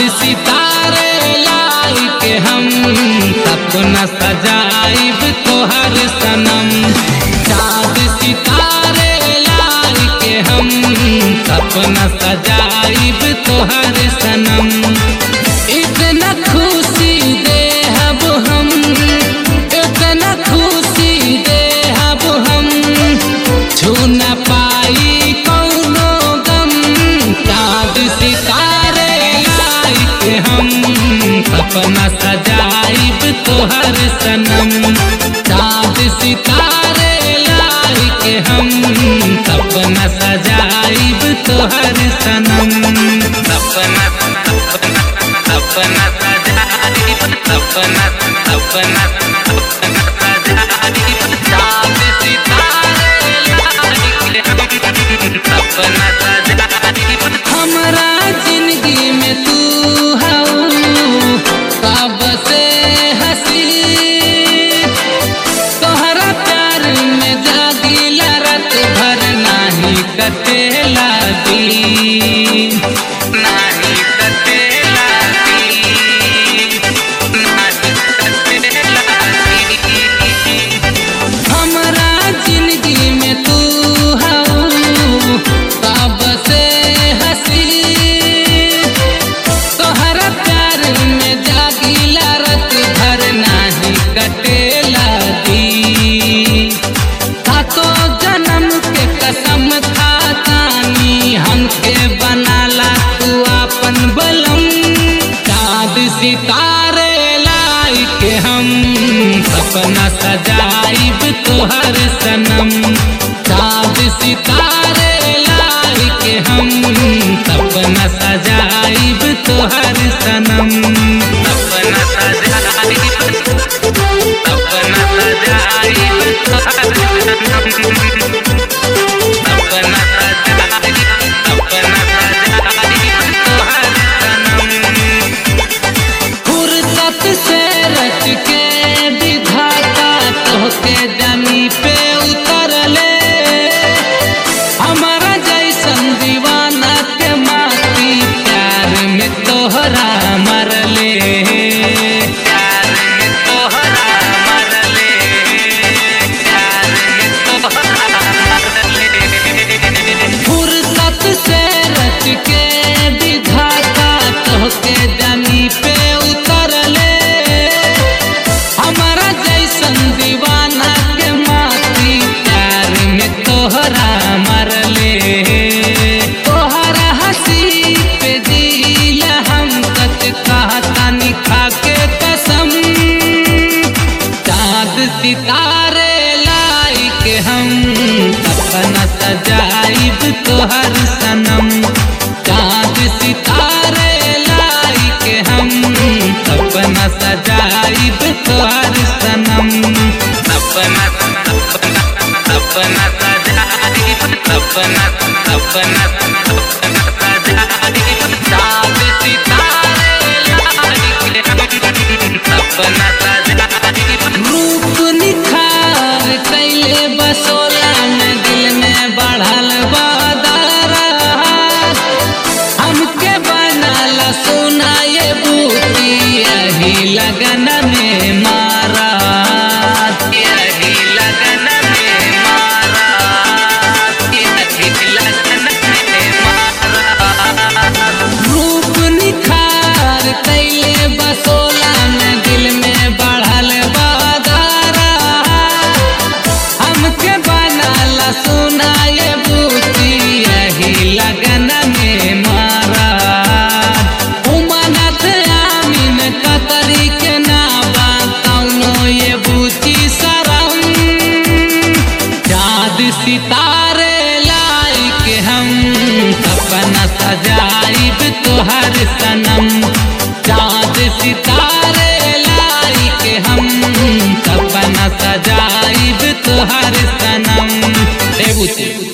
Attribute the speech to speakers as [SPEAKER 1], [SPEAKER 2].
[SPEAKER 1] सितारे लाई के हम सपना सजाइब तोहर सनम। चाँद सितारे लाई के हम सपना सजाइब तोहर सनम। इतना खुशी देहब हम, इतना खुशी देहब हम, छू न पाई कौनो गम। चाँद सितारे लाई के हम सपना सजाइब तोहर सनम। चाँद सितारे लाई के हम सपना सजाइब तोहर सनम। सपना सपना सजाइब, सपना सपना सजाइब। चाँद सितारे लाई के हम सपना सजाइब। हमरा जिंदगी में तू हऊ सबसे हसी, तोहरा प्यार में जागीला रात भर नाही कटेला दिन, नाही कटेला दिन, नाही कटेला दिन। हमरा जिंदगी में तू हऊ सबसे हसी, तोहरा प्यार में जागीला रात भर नाही कटेला दिन। सातो जन्म के कसम खातानी हमके बनाला तू अपन बलम। चाँद सितारे लाई के हम सपना सजाइब तोहर सनम। चाँद सितारे लाई के हम सपना सजाइब तोहर सनम। सपना सजाइब, सपना सजाइब तोहर सनम। सपना सजाइब, सपना सजाइब तोहर सनम। फुर्सत से रच के विधाता तोहके जमी पे उतरले, हमारा जैसन दीवाना के माटी प्यार में तोहरा मरले, प्यार में तोहरा मरले, प्यार में तोहरा मरले। फुर्सत से रच के विधाता तोहके जमी पे उतरले, हमारा जैसन दीवाना के माटी प्यार में तोहरा मरले। तोहरा हंसी पे दिला हम सच कहतानी खाके कसम। चाँद सितारे लाई के हम सपना सजाइब तोहर सनम। चाँद सितारे लाई के हम सपना सजाइब तोहर सनम। सपना सपना सपना सजाइब, सपना सपना सजाइब। चाँद सितारे लाई के हम सपना सजाइब। रूप निखार कैले बसोला में दिल में बढ़ल बादरात, हमके बनाला सोना ये बूटी यही लगन में मारा, यही लगन में मारा, यही लगन में मारा। रूप निखार कैले बसोला में दिल में बढ़ल बादरात, हमके बनाला सोना ये बूटी यही लगन में मारा। उमनत आमीन कतरी के नाबा कौनो ये बूटी सरम। चाँद सितारे लाई के हम सपना सजाइब तोहर सनम। चाँद सितारे लाई के हम सपना सजाइब तोहर सनम।